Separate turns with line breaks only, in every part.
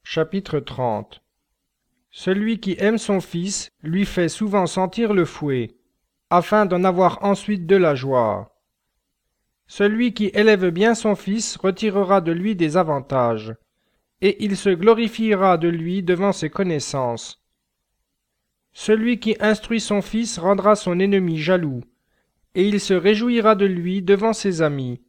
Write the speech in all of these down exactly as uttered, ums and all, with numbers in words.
Chapitre trente. Celui qui aime son fils lui fait souvent sentir le fouet, afin d'en avoir ensuite de la joie. Celui qui élève bien son fils retirera de lui des avantages, et il se glorifiera de lui devant ses connaissances. Celui qui instruit son fils rendra son ennemi jaloux, et il se réjouira de lui devant ses amis.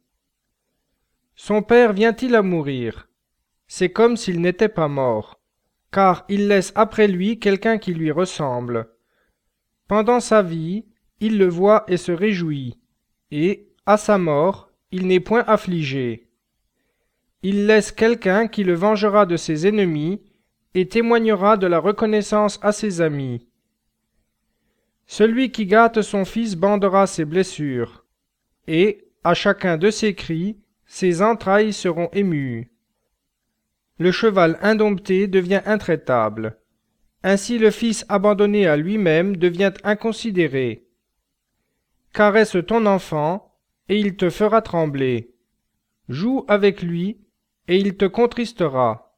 Son père vient-il à mourir? C'est comme s'il n'était pas mort, car il laisse après lui quelqu'un qui lui ressemble. Pendant sa vie, il le voit et se réjouit, et, à sa mort, il n'est point affligé. Il laisse quelqu'un qui le vengera de ses ennemis et témoignera de la reconnaissance à ses amis. Celui qui gâte son fils bandera ses blessures, et, à chacun de ses cris, ses entrailles seront émues. Le cheval indompté devient intraitable. Ainsi le fils abandonné à lui-même devient inconsidéré. Caresse ton enfant, et il te fera trembler. Joue avec lui, et il te contristera.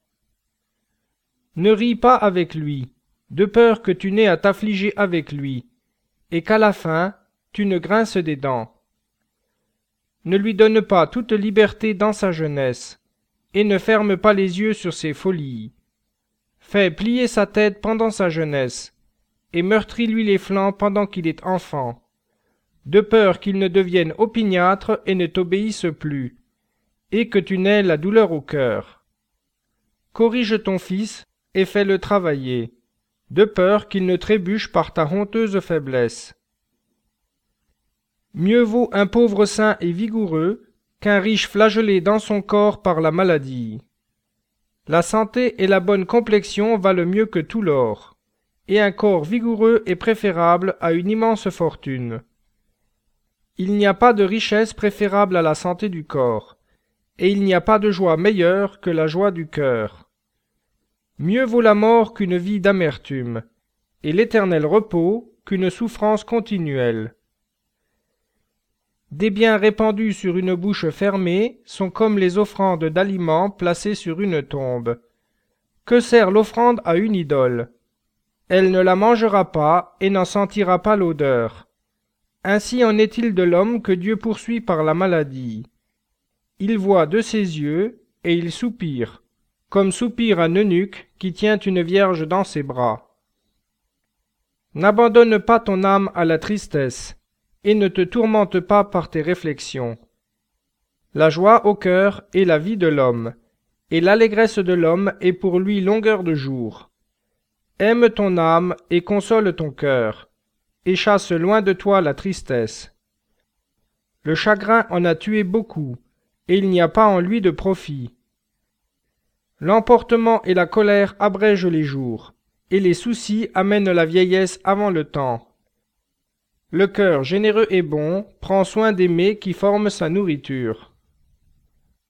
Ne ris pas avec lui, de peur que tu n'aies à t'affliger avec lui, et qu'à la fin, tu ne grinces des dents. Ne lui donne pas toute liberté dans sa jeunesse, et ne ferme pas les yeux sur ses folies. Fais plier sa tête pendant sa jeunesse, et meurtris-lui les flancs pendant qu'il est enfant, de peur qu'il ne devienne opiniâtre et ne t'obéisse plus, et que tu n'aies la douleur au cœur. Corrige ton fils, et fais-le travailler, de peur qu'il ne trébuche par ta honteuse faiblesse. Mieux vaut un pauvre sain et vigoureux qu'un riche flagellé dans son corps par la maladie. La santé et la bonne complexion valent mieux que tout l'or, et un corps vigoureux est préférable à une immense fortune. Il n'y a pas de richesse préférable à la santé du corps, et il n'y a pas de joie meilleure que la joie du cœur. Mieux vaut la mort qu'une vie d'amertume, et l'éternel repos qu'une souffrance continuelle. Des biens répandus sur une bouche fermée sont comme les offrandes d'aliments placées sur une tombe. Que sert l'offrande à une idole? Elle ne la mangera pas et n'en sentira pas l'odeur. Ainsi en est-il de l'homme que Dieu poursuit par la maladie. Il voit de ses yeux et il soupire, comme soupire un eunuque qui tient une vierge dans ses bras. N'abandonne pas ton âme à la tristesse, et ne te tourmente pas par tes réflexions. La joie au cœur est la vie de l'homme, et l'allégresse de l'homme est pour lui longueur de jour. Aime ton âme et console ton cœur, et chasse loin de toi la tristesse. Le chagrin en a tué beaucoup, et il n'y a pas en lui de profit. L'emportement et la colère abrègent les jours, et les soucis amènent la vieillesse avant le temps. Le cœur généreux et bon prend soin des mets qui forment sa nourriture.